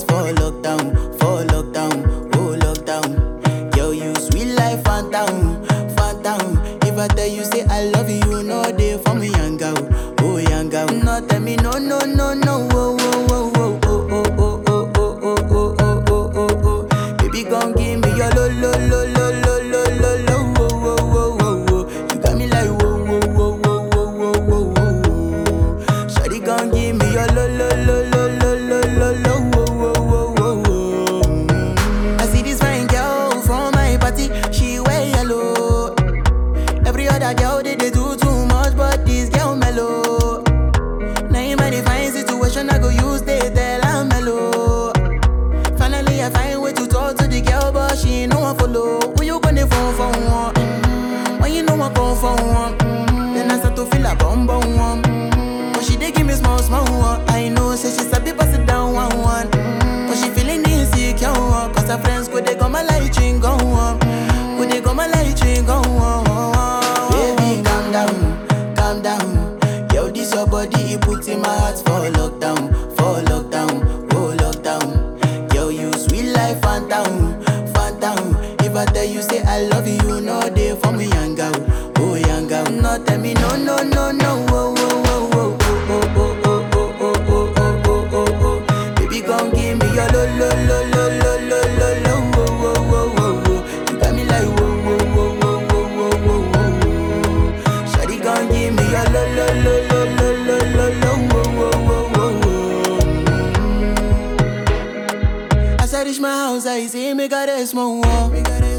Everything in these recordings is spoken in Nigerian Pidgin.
for lockdown, oh lockdown. Girl, you sweet life, phantom, phantom. If I tell you say I love you, you know they for me, young girl, oh young girl. No tell me no, no, no, no, oh, oh, oh, oh, oh, oh, oh, oh, oh, oh, oh, oh, oh, oh. Baby, gon' give me your lo, lo, lo, lo, lo, lo, lo, lo, oh, oh, oh, oh, oh. You got me like whoa, whoa, whoa, whoa, whoa, whoa, whoa, whoa. Shawty gon' give me your lo, lo, lo, lo, lo, lo, lo, lo, oh, oh, oh, oh, oh. I see this fine girl from my party, she wear yellow. Every other girl they do too much, but this girl mellow. Now in my divine situation, I go use they tell I'm mellow. Finally, I find way to talk to the girl, but she ain't no one follow. Who you gonna phone for one? When you know I come for one, then I start to feel a bum bum one. But she dey give me small small one. I know, say she sabi pass it down one one. But she feeling insecure one, cause her friends go they go my light ring go on. Go they go my light ring go on. Baby, calm down. Yo, this your body, it put in my heart for lockdown, oh lockdown. Yo, you sweet life, phantom, phantom. If I tell you say I love you, you know they for me, young girl, oh young girl. No tell me no, no, no, no, oh, oh, oh, oh, oh, oh, oh, oh, oh, oh, oh, oh, oh, oh. Baby, gon' give me your lo, lo, lo, lo, lo, lo, lo, lo, oh, oh, oh, oh, oh. You got me like whoa, whoa, whoa, whoa, whoa, whoa, whoa, whoa. Shawty gon' give me your lo, lo, lo, lo, lo, lo, lo, lo, oh, oh, oh, oh, oh. As I reach my house, I see me got a small wall.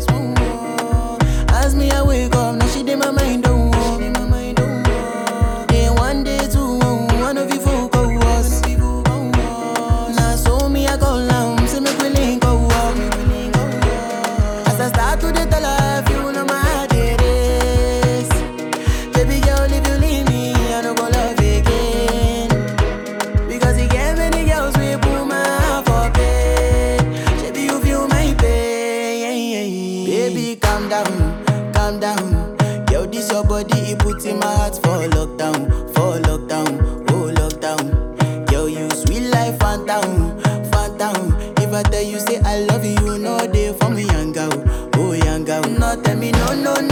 As me, I wake up, now she did my mind don't walk. Then one day, two, one of you folk go was. Now so me, I go down, see me willing go walk. As I start to the tell her, you know my heart it is. Baby girl, if you leave me, I don't go love again. Because you get many girls, we put my heart for bed. Baby, you feel my pain. Baby, calm down. Yo, this your body, it put in my heart for lockdown, oh lockdown. Yo, you sweet life, phantom, phantom. If I tell you say I love you, you know they for me, young girl, oh young girl. No tell me no, no, no.